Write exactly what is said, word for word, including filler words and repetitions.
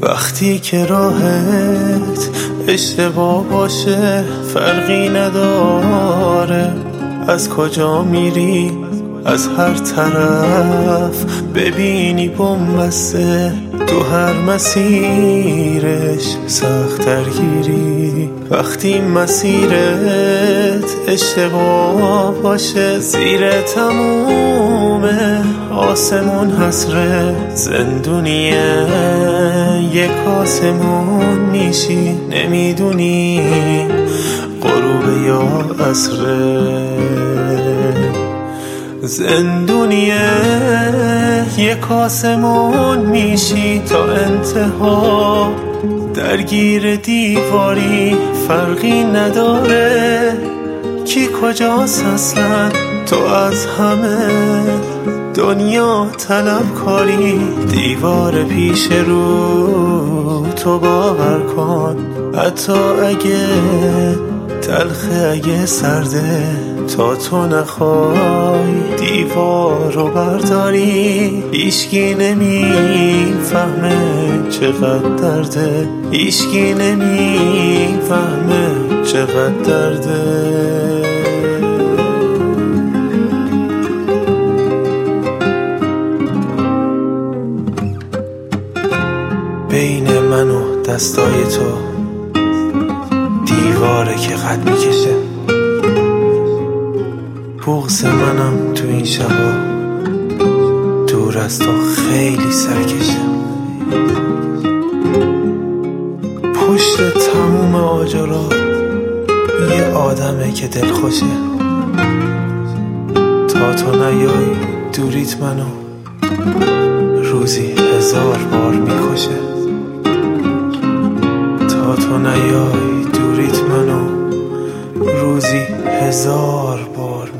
وقتی که راهت اشتباه باشه فرقی نداره از کجا میری، از هر طرف ببینی بنبسته، تو هر مسیرش سخت درگیری. وقتی مسیرت اشتباه باشه زیر تموم آسمون حسره زندونیه، یک آسمون میشی نمیدونی غروب یا عصره. زندونیه یک آسمون میشی تا انتها، درگیر دیواری فرقی نداره کی کجاست اصلا. تو از همه دنیا طلب کاری، دیوار پیش رو تو باور کن، حتی اگه تلخه اگه سرده، تا تو نخوای دیوار رو برداری. هیچکی نمیفهمه چقدر درده، هیچکی نمیفهمه چقدر درده. بین من و دستای تو دیواره که قد میکشه، بغض منم تو این شبا دور از تو خیلی سرکشه. پشت تموم آجرا یه آدمه که دل خوشه، تا تو نیای دوریت منو روزی هزار بار میکشه. تا تو نیای دوریت منو روزی هزار بار